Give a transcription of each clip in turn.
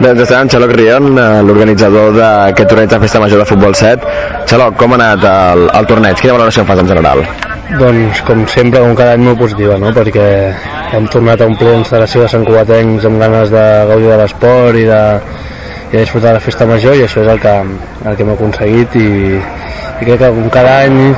Doncs estem amb Xaloc Rion, l'organitzador d'aquest torneig de Festa Major de Futbol 7. Xaloc, com ha anat el torneig? Quina valoració en fas en general? Doncs com sempre, com cada any, molt positiva, no? Perquè hem tornat a omplir l'instal·lació de Sant Cugatencs amb ganes de gaudir de l'esport i de disfrutar de la Festa Major, i això és el que hem aconseguit, i crec que com cada any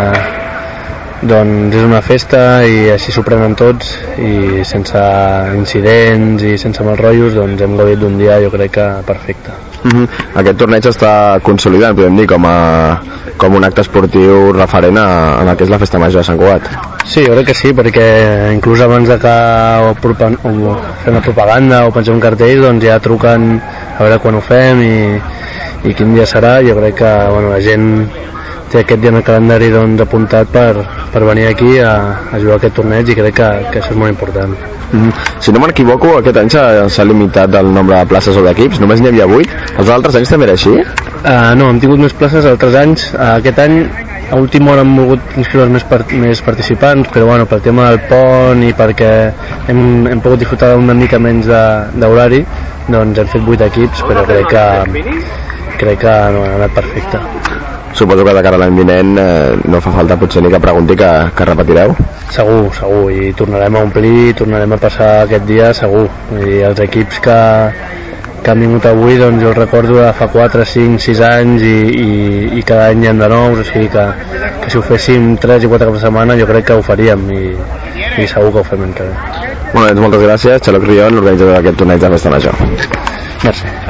doncs és una festa i així s'ho prenen tots, i sense incidents i sense mal rotllos, doncs hem gaudit d'un dia, jo crec que perfecte. Aquest torneig està consolidat, podem dir, com un acte esportiu referent en el que és la Festa Major de Sant Cugat. Sí, jo crec que sí, perquè inclús abans de que fem la propaganda o pengem un cartell, doncs ja truquen a veure quan ho fem i quin dia serà. Jo crec que la gent té aquest dia en el calendari apuntat per venir aquí a jugar aquest torneig, i crec que això és molt important. Si no m'equivoco, aquest any s'ha limitat el nombre de places o d'equips, només n'hi havia 8. Els altres anys també era així? No, hem tingut més places altres anys. Aquest any a última hora hem volgut inscriure més participants, però pel tema del pont i perquè hem pogut disfrutar una mica menys d'horari, doncs hem fet 8 equips, però crec que no, ha anat perfecte. Suposo que de cara a l'any vinent no fa falta potser ni que pregunti que repetireu. Segur, i tornarem a omplir, tornarem a passar aquest dia segur, i els equips que han vingut avui, doncs jo els recordo de fa 4, 5, 6 anys, i cada any hi ha de nous, o sigui que si ho féssim 3 i 4 caps de setmana jo crec que ho faríem, i segur que ho fem encara. Moltes gràcies, Xaloc Rion, l'organitzador d'aquest torneig de Festa Major. Merci.